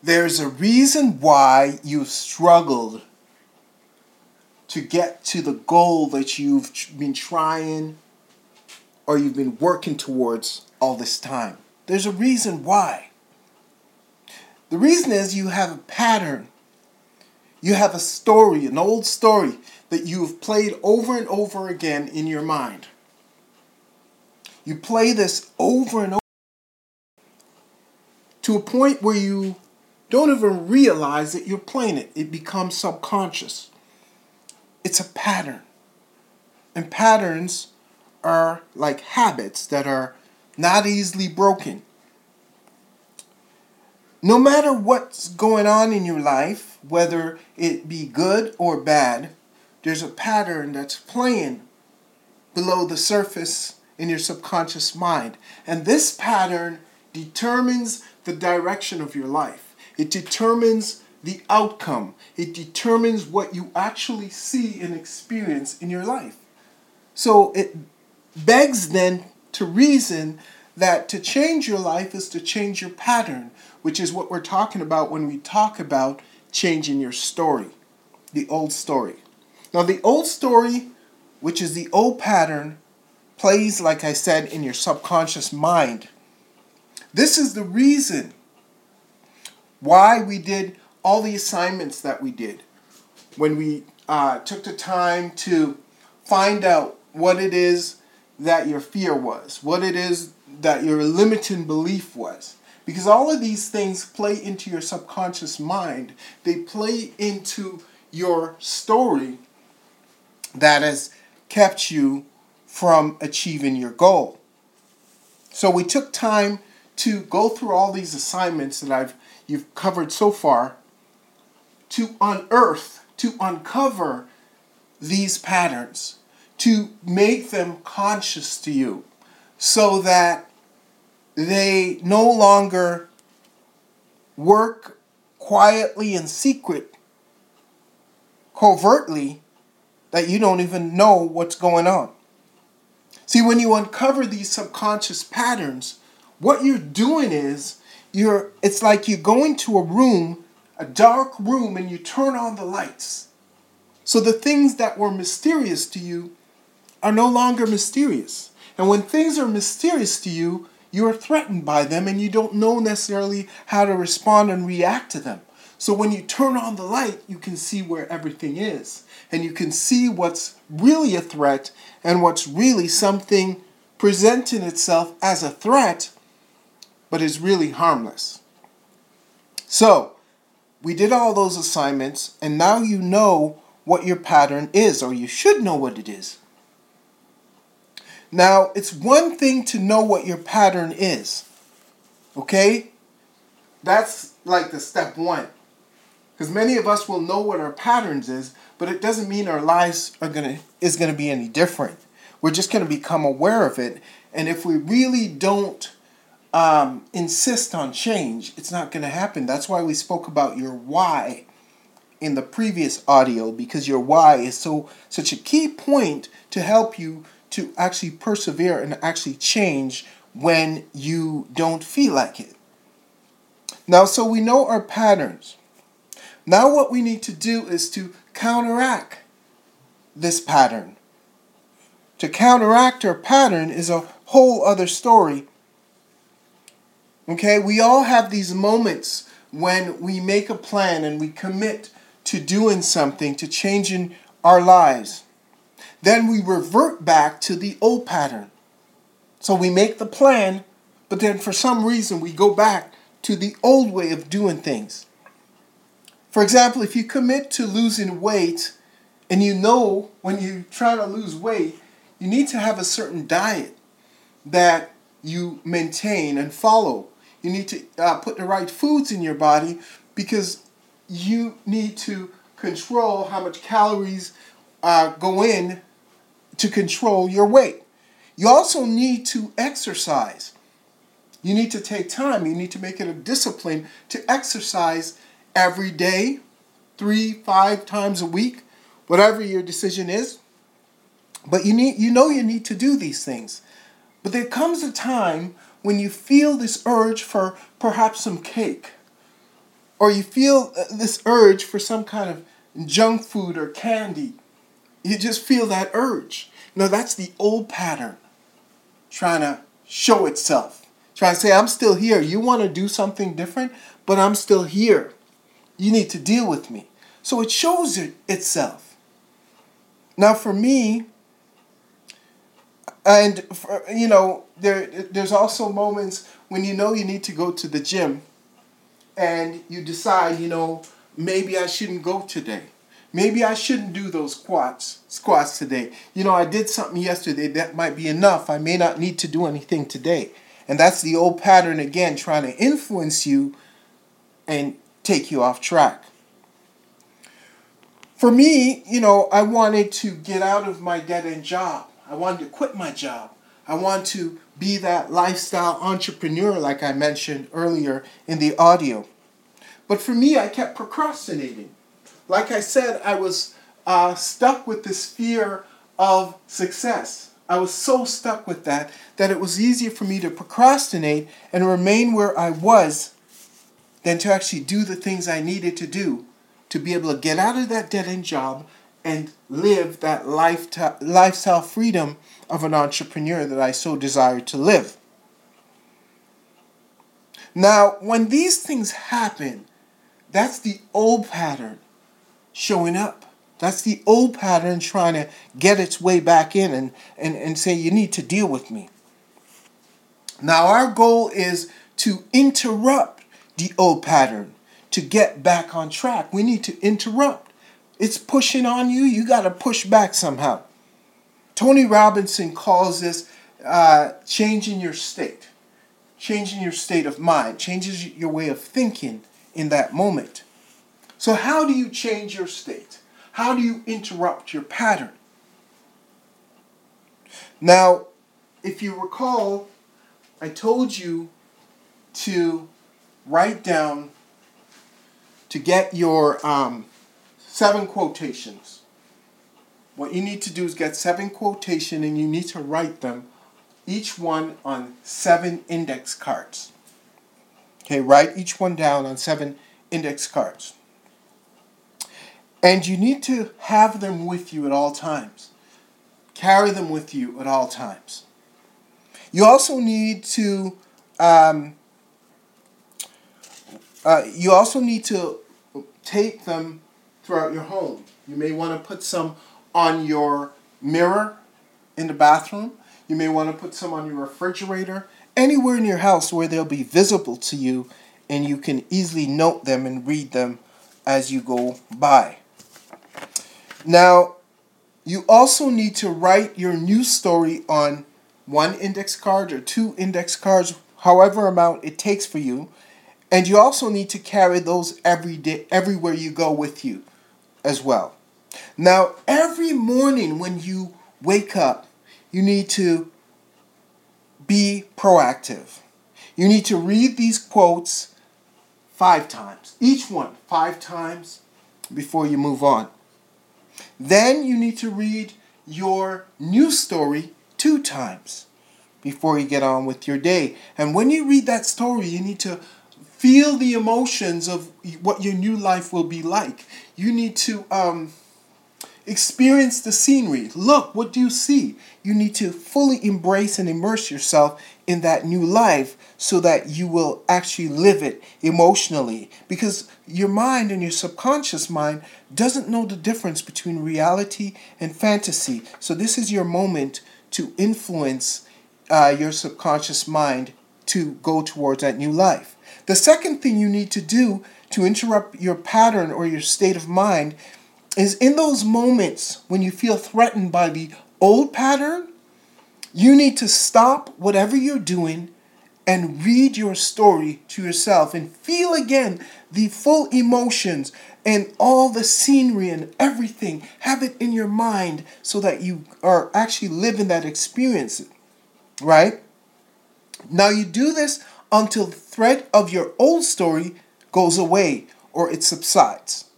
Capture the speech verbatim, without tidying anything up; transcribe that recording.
There's a reason why you've struggled to get to the goal that you've been trying or you've been working towards all this time. There's a reason why. The reason is you have a pattern. You have a story, an old story that you've played over and over again in your mind. You play this over and over to a point where you don't even realize that you're playing it. It becomes subconscious. It's a pattern. And patterns are like habits that are not easily broken. No matter what's going on in your life, whether it be good or bad, there's a pattern that's playing below the surface in your subconscious mind. And this pattern determines the direction of your life. It determines the outcome. It determines what you actually see and experience in your life. So it begs then to reason that to change your life is to change your pattern, which is what we're talking about when we talk about changing your story, the old story. Now, the old story, which is the old pattern, plays, like I said, in your subconscious mind. This is the reason why we did all the assignments that we did. When we uh, took the time to find out what it is that your fear was, what it is that your limiting belief was. Because all of these things play into your subconscious mind. They play into your story that has kept you from achieving your goal. So we took time to go through all these assignments that I've you've covered so far to unearth, to uncover these patterns, to make them conscious to you so that they no longer work quietly in secret, covertly, that you don't even know what's going on. See, when you uncover these subconscious patterns, what you're doing is, you're it's like you go into a room, a dark room, and you turn on the lights. So the things that were mysterious to you are no longer mysterious. And when things are mysterious to you, you are threatened by them and you don't know necessarily how to respond and react to them. So when you turn on the light, you can see where everything is. And you can see what's really a threat and what's really something presenting itself as a threat, but is really harmless. So, we did all those assignments, and now you know what your pattern is, or you should know what it is. Now, it's one thing to know what your pattern is, okay? That's like the step one. Because many of us will know what our patterns is, but it doesn't mean our lives are gonna is gonna be any different. We're just gonna become aware of it, and if we really don't um, insist on change, it's not gonna happen. That's why we spoke about your why in the previous audio, because your why is so such a key point to help you to actually persevere and actually change when you don't feel like it. Now, so we know our patterns. Now what we need to do is to counteract this pattern. To counteract our pattern is a whole other story. Okay, we all have these moments when we make a plan and we commit to doing something, to changing our lives. Then we revert back to the old pattern. So we make the plan, but then for some reason we go back to the old way of doing things. For example, if you commit to losing weight, and you know when you try to lose weight, you need to have a certain diet that you maintain and follow. You need to uh, put the right foods in your body because you need to control how much calories uh, go in to control your weight. You also need to exercise. You need to take time. You need to make it a discipline to exercise every day, three, five times a week, whatever your decision is. But you need, you know you need to do these things. But there comes a time when you feel this urge for perhaps some cake or you feel this urge for some kind of junk food or candy. You just feel that urge. No, that's the old pattern trying to show itself. Trying to say, I'm still here. You want to do something different, but I'm still here. You need to deal with me. So it shows it itself. Now for me, and for, you know, there there's also moments when you know you need to go to the gym and you decide, you know, maybe I shouldn't go today. Maybe I shouldn't do those squats, squats today. You know, I did something yesterday that might be enough. I may not need to do anything today. And that's the old pattern again, trying to influence you and take you off track. For me, you know, I wanted to get out of my dead-end job. I wanted to quit my job. I want to be that lifestyle entrepreneur like I mentioned earlier in the audio. But for me, I kept procrastinating. Like I said, I was uh, stuck with this fear of success. I was so stuck with that that it was easier for me to procrastinate and remain where I was than to actually do the things I needed to do to be able to get out of that dead-end job and live that lifestyle, lifestyle freedom of an entrepreneur that I so desire to live. Now, when these things happen, that's the old pattern showing up. That's the old pattern trying to get its way back in and, and, and say, you need to deal with me. Now, our goal is to interrupt the old pattern to get back on track. We need to interrupt. It's pushing on you. You got to push back somehow. Tony Robinson calls this uh, changing your state. Changing your state of mind. Changes your way of thinking in that moment. So how do you change your state? How do you interrupt your pattern? Now, if you recall, I told you to write down, to get your um, seven quotations. What you need to do is get seven quotations and you need to write them, each one on seven index cards. Okay, write each one down on seven index cards. And you need to have them with you at all times. Carry them with you at all times. You also need to um, uh, you also need to tape them throughout your home. You may want to put some on your mirror in the bathroom. You may want to put some on your refrigerator. Anywhere in your house where they'll be visible to you and you can easily note them and read them as you go by. Now, you also need to write your news story on one index card or two index cards, however amount it takes for you. And you also need to carry those every day, everywhere you go with you as well. Now, every morning when you wake up, you need to be proactive. You need to read these quotes five times. Each one five times before you move on. Then you need to read your news story two times before you get on with your day. And when you read that story, you need to feel the emotions of what your new life will be like. You need to um, experience the scenery. Look, what do you see? You need to fully embrace and immerse yourself in that new life so that you will actually live it emotionally. Because your mind and your subconscious mind doesn't know the difference between reality and fantasy. So this is your moment to influence uh, your subconscious mind to go towards that new life. The second thing you need to do to interrupt your pattern or your state of mind is in those moments when you feel threatened by the old pattern, you need to stop whatever you're doing and read your story to yourself and feel again the full emotions and all the scenery and everything. Have it in your mind so that you are actually living that experience, right? Now you do this until the thread of your old story goes away or it subsides.